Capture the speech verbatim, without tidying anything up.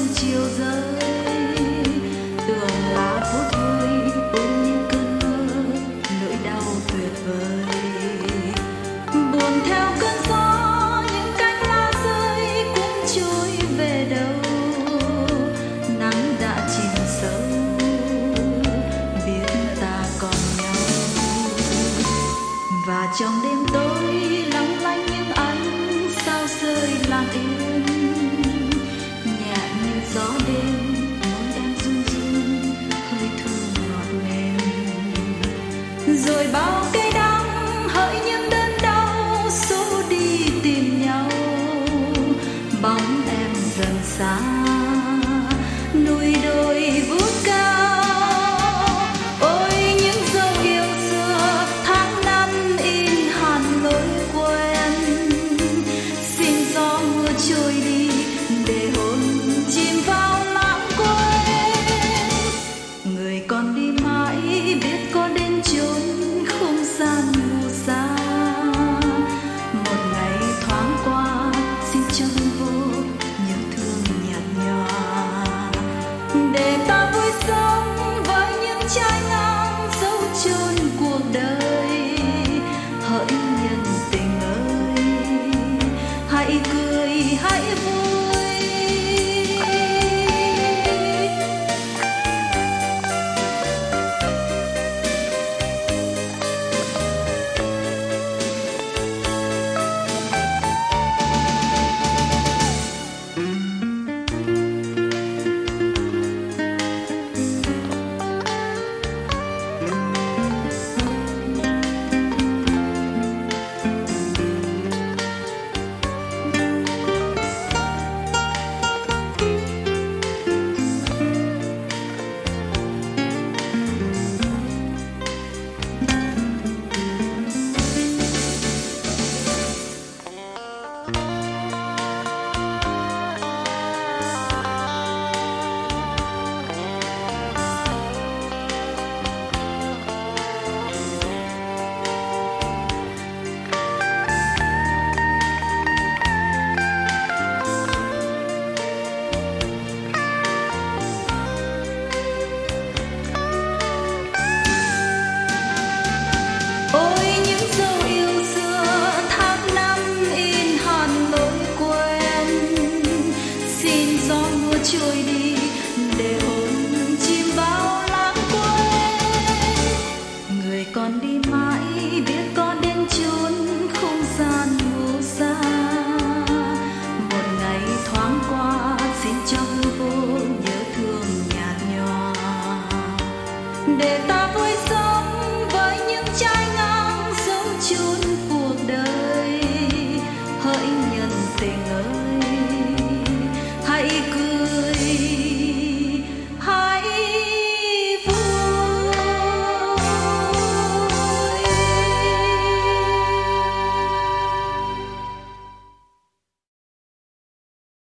sương chiều rơi, tưởng là phút vui ôm những cơn mơ, nỗi đau tuyệt vời. Buồn theo cơn gió, những cánh lá rơi cũng trôi về đâu. Nắng đã chìm sâu, biết ta còn nhau. Và trong đêm tối long lanh những ánh sao rơi lặng im, nhẹ như gió đêm môi em run run, hơi thơm ngọt mềm. Rồi bao cây đắng hỡi những đớn đau xô đi tìm nhau, bóng em dần xa núi đồi vút cao. Ôi những dấu yêu xưa tháng năm in hằn lối quen, xin gió mưa trôi đi để hồn chìm vào lãng quên. Người còn đi mãi biết có đến chốn không gian mù xa, một ngày thoáng qua xin cho vô nhớ thương nhạt nhòa, để ta vui sống với những trái ngang dấu chôn cuộc đời. Hỡi nhân tình ơi, hãy cười hãy vui. Ôi những dấu yêu xưa tháng năm in hằn lối quen, xin gió mưa trôi đi